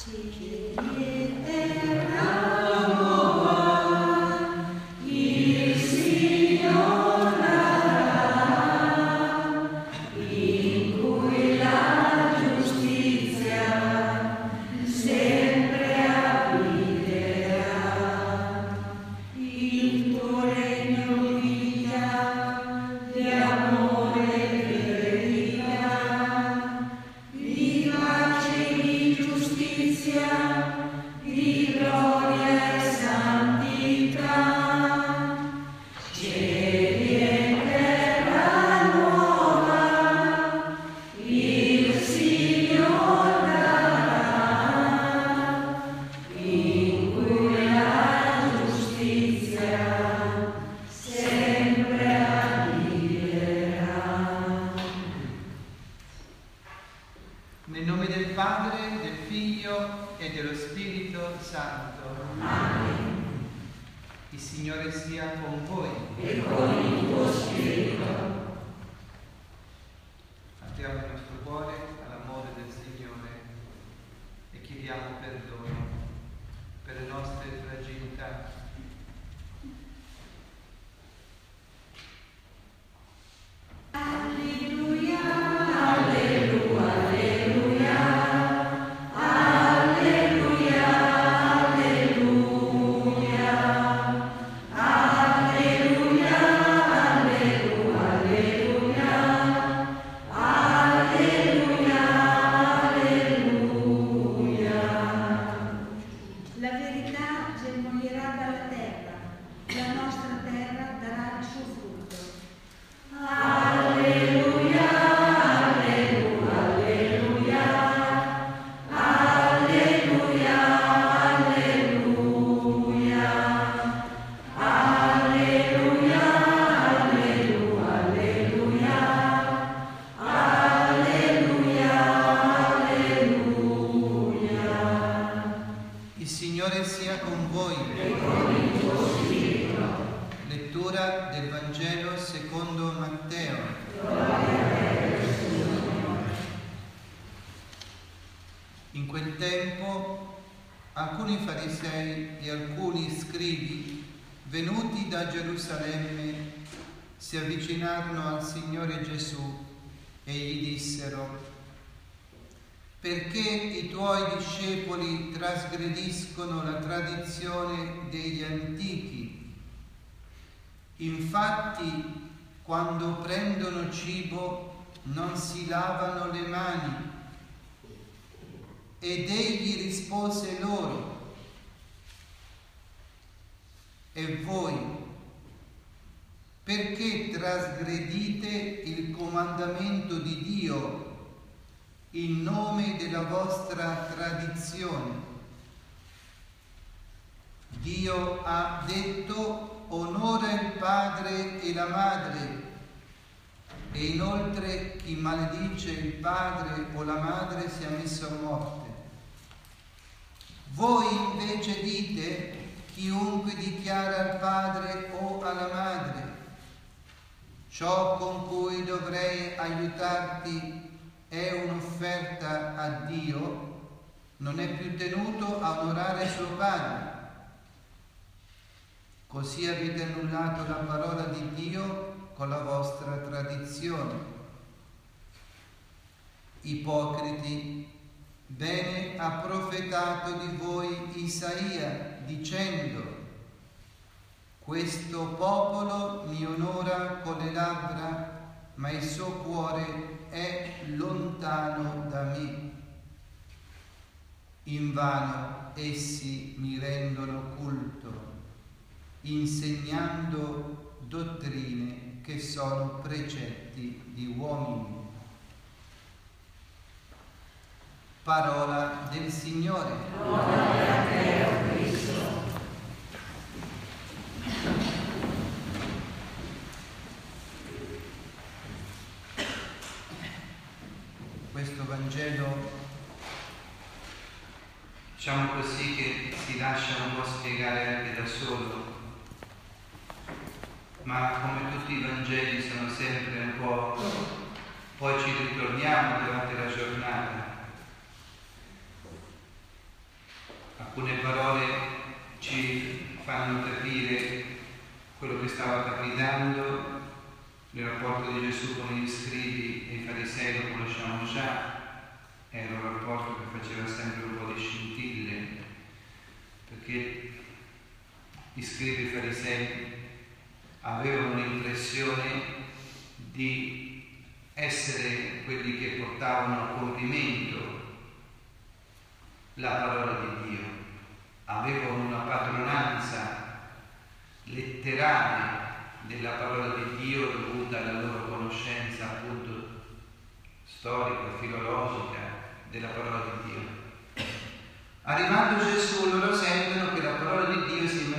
Nel nome del Padre, del Figlio e dello Spirito Santo. Amen. Il Signore sia con voi. E con il tuo spirito. Apriamo il nostro cuore all'amore del Signore e chiediamo perdono per le nostre fragilità. Lettura del Vangelo secondo Matteo. In quel tempo alcuni farisei e alcuni scribi, venuti da Gerusalemme, si avvicinarono al Signore Gesù e gli dissero: perché i tuoi discepoli trasgrediscono la tradizione degli antichi? Infatti, quando prendono cibo non si lavano le mani. Ed egli rispose loro: e voi, perché trasgredite il comandamento di Dio in nome della vostra tradizione? Dio ha detto: onora il padre e la madre, e inoltre chi maledice il padre o la madre sia messo a morte. Voi invece dite: chiunque dichiara al padre o alla madre: ciò con cui dovrei aiutarti è un'offerta a Dio, non è più tenuto a onorare suo padre. Così avete annullato la parola di Dio con la vostra tradizione. Ipocriti, bene ha profetato di voi Isaia, dicendo: questo popolo mi onora con le labbra, ma il suo cuore è lontano da me. Invano essi mi rendono culto, insegnando dottrine che sono precetti di uomini. Parola del Signore. Gloria a te, o Cristo. Questo Vangelo, diciamo così, che si lascia un po' spiegare anche da solo, ma come tutti i Vangeli sono sempre un po', poi ci ritorniamo durante la giornata. alcune parole ci fanno capire quello che stava capitando nel rapporto di Gesù con gli scribi e i farisei, lo conosciamo già, era un rapporto che faceva sempre un po' di scintille, perché gli scribi e i farisei avevano l'impressione di essere quelli che portavano a compimento la parola di Dio, avevano una padronanza letterale della parola di Dio dovuta alla loro conoscenza appunto storica, filologica della parola di Dio. Arrivando Gesù, loro sentono che la parola di Dio si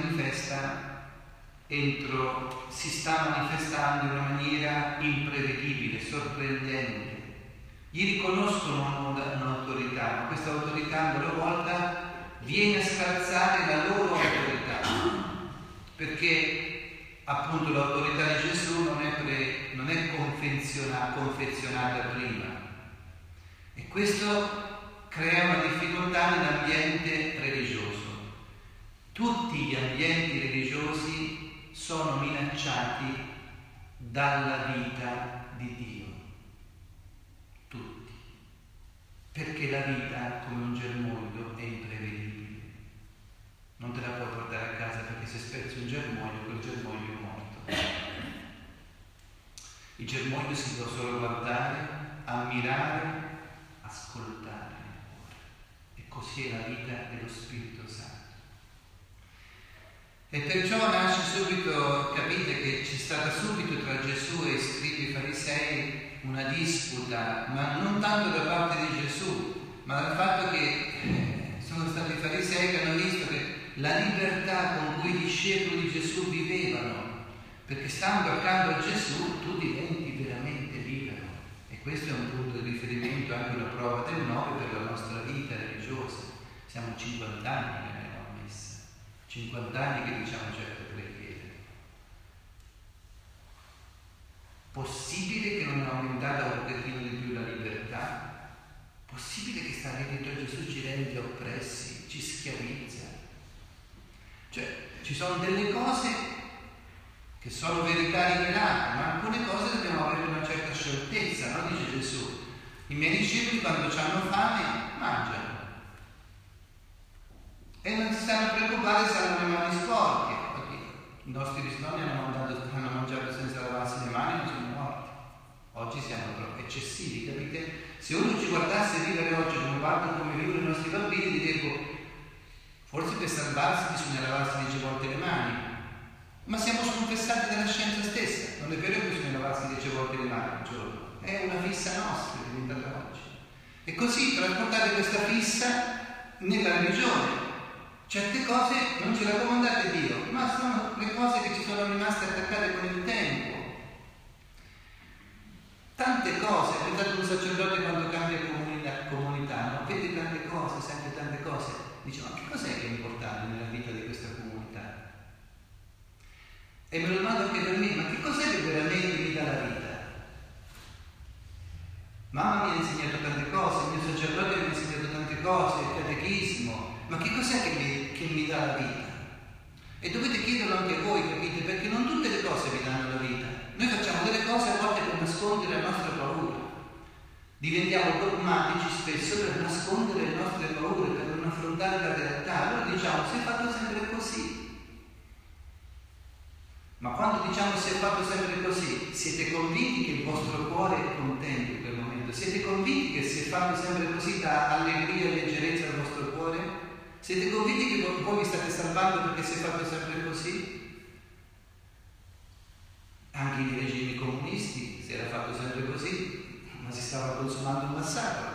sta manifestando in una maniera imprevedibile, sorprendente. Gli riconoscono un'autorità, ma questa autorità a loro volta viene a scalzare la loro autorità, perché appunto l'autorità di Gesù non è confezionata prima, e questo crea una difficoltà nell'ambiente religioso. Tutti gli ambienti religiosi sono minacciati dalla vita di Dio, tutti, perché la vita, come un germoglio, è imprevedibile. Non te la puoi portare a casa, perché se spezzi un germoglio, quel germoglio è morto. Il germoglio si può solo guardare, ammirare, ascoltare, e così è la vita dello Spirito Santo. E perciò nasce subito, capite che c'è stata subito tra Gesù e i scribi e farisei una disputa, ma non tanto da parte di Gesù, ma dal fatto che sono stati i farisei che hanno visto che la libertà con cui i discepoli di Gesù vivevano, perché stando accanto a Gesù tu diventi veramente libero. E questo è un punto di riferimento, anche una prova del 9 per la nostra vita religiosa. Siamo 50 anni che andiamo a messa, 50 anni che diciamo certe preghiere. Possibile che non è aumentata un pochettino di più la libertà? Possibile che stare dietro a Gesù ci rende oppressi, ci schiavizza? Cioè, ci sono delle cose che sono verità rivelate, ma alcune cose dobbiamo avere una certa scioltezza, no? Dice Gesù. I miei discepoli quando hanno fame mangiano e non si stanno a preoccupare se hanno le mani sporche. I nostri ristorni hanno mangiato senza lavarsi le mani e non sono morti. Oggi siamo troppo eccessivi, capite? Se uno ci guardasse vivere oggi come guardano come vivono i nostri bambini, direbbe forse per salvarsi bisogna lavarsi 10 volte le mani, ma siamo sconfessati dalla scienza stessa. Non è vero che bisogna lavarsi 10 volte le mani al giorno, è una fissa nostra diventata oggi. E così trasportate questa fissa nella religione. Certe cose non ce le ha comandate Dio, ma sono le cose che ci sono rimaste attaccate con il tempo. Tante cose, pensate un sacerdote quando cambia comunità, no? Vede tante cose, sente tante cose, dice ma che cos'è che è importante nella vita di questa comunità? E me lo domando anche per me, ma che cos'è che veramente mi dà la vita? Mamma mi ha insegnato tante cose, il mio sacerdote mi ha insegnato tante cose, il catechismo, ma che cos'è che mi dà la vita? E dovete chiederlo anche voi, capite? Perché non tutte le cose vi danno la vita. Noi facciamo delle cose a volte per nascondere la nostra paura. Diventiamo dogmatici spesso per nascondere le nostre paure, per non affrontare la realtà. Allora diciamo, si è fatto sempre così. Ma quando diciamo si è fatto sempre così, siete convinti che il vostro cuore è contento in quel momento? Siete convinti che si è fatto sempre così da allegria e leggerezza al vostro cuore? Siete convinti che voi vi state salvando perché si è fatto sempre così? Anche nei regimi comunisti si era fatto sempre così, ma si stava consumando un massacro.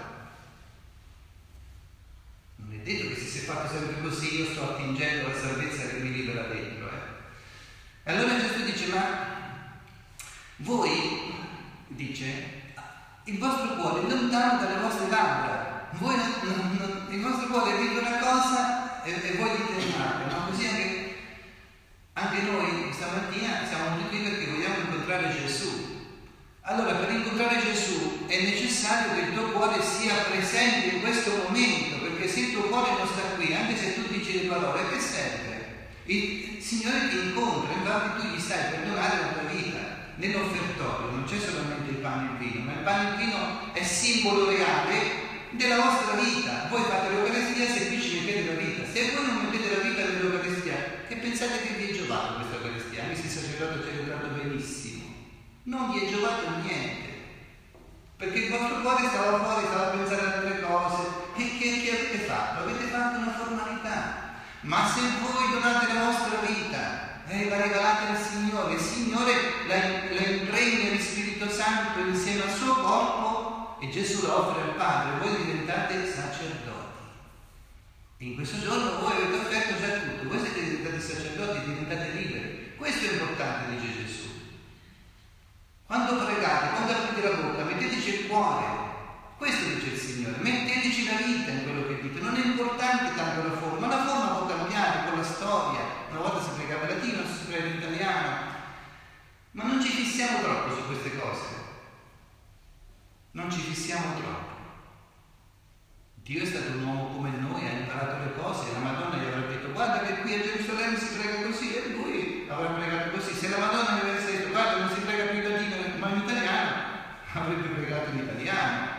Non è detto che se si è fatto sempre così io sto attingendo la salvezza che mi libera dentro. E allora Gesù dice, ma voi, dice, il vostro cuore è lontano dalle vostre labbra. Voi il vostro cuore dice una cosa e voi dite un'altra, ma così anche noi stamattina siamo tutti qui perché vogliamo incontrare Gesù. Allora per incontrare Gesù è necessario che il tuo cuore sia presente in questo momento, perché se il tuo cuore non sta qui, anche se tu dici le parole, che serve? Il Signore ti incontra, infatti tu gli stai per donare la tua vita. Nell'offertorio non c'è solamente il pane e il vino, ma il pane e il vino è simbolo reale della vostra vita. Voi fate l'Eucaristia semplicemente della vita. Se voi non mettete la vita nell'Eucaristia, che pensate che vi è giovato questa Eucaristia? Anche se il sacerdote ha celebrato benissimo, non vi è giovato niente, perché il vostro cuore stava fuori, stava a pensare ad altre cose. E che avete fatto? Avete fatto una formalità. Ma se voi donate la vostra vita, la regalate al Signore, il Signore la impregna di Spirito Santo insieme al suo corpo e Gesù la offre al Padre, voi diventate sacerdoti. E in questo giorno voi avete offerto già tutto, voi siete diventati sacerdoti, diventate liberi. Questo è importante, dice Gesù. Quando pregate, quando aprite la bocca, metteteci il cuore. Questo dice il Signore, metteteci la vita in quello che dite. Non è importante tanto la forma può cambiare con la storia. Una volta si pregava in latino, si prega in italiano, ma non ci fissiamo troppo su queste cose. Non ci fissiamo troppo. Dio è stato un uomo come noi, ha imparato le cose, e la Madonna gli avrà detto guarda che qui a Gerusalemme si prega così, e lui avrà pregato così. Se la Madonna gli avesse detto guarda non si prega più in latino ma in italiano, avrebbe pregato in italiano,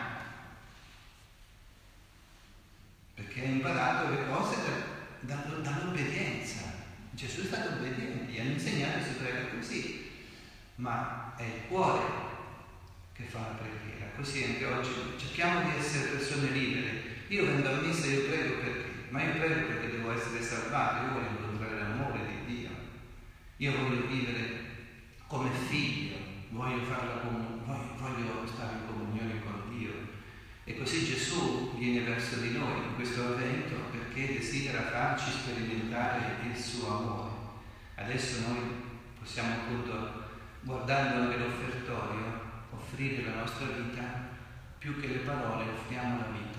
perché ha imparato le cose dall'obbedienza. Gesù è stato obbediente, gli hanno insegnato che si prega così, ma è il cuore che fa la preghiera. Così anche oggi cerchiamo di essere persone libere. Io vengo a messa e io prego perché? Ma io prego perché devo essere salvato, io voglio incontrare l'amore di Dio, io voglio vivere come figlio, voglio stare in comunione con Dio. E così Gesù viene verso di noi in questo avvento perché desidera farci sperimentare il suo amore. Adesso noi possiamo appunto, guardando anche l'offertorio, offrire la nostra vita, più che le parole offriamo la vita.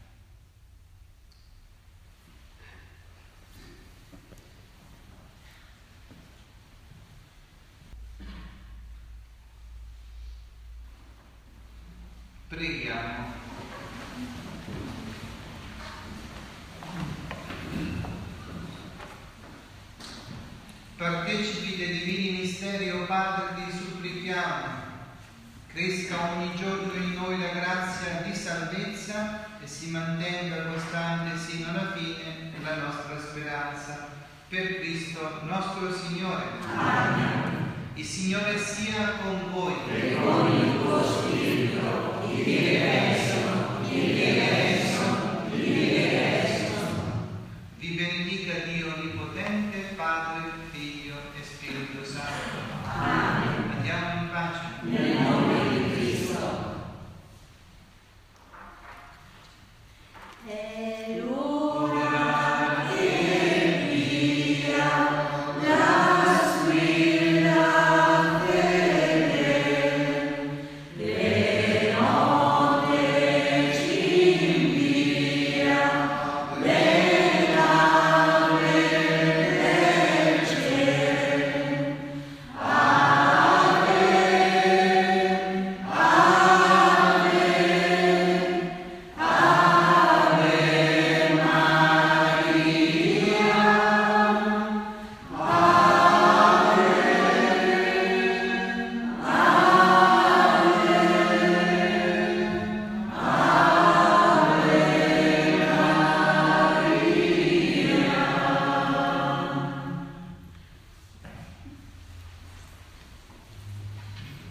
Preghiamo. Partecipi dei divini misteri, o Padre, ti supplichiamo, cresca ogni giorno in noi la grazia di salvezza e si mantenga costante sino alla fine la nostra speranza. Per Cristo nostro Signore. Amen. Il Signore sia con voi. E con il tuo spirito, ivi Vi benedica Dio Onnipotente, Padre, Figlio e Spirito Santo. Amen. Andiamo in pace. Nel nome di Cristo.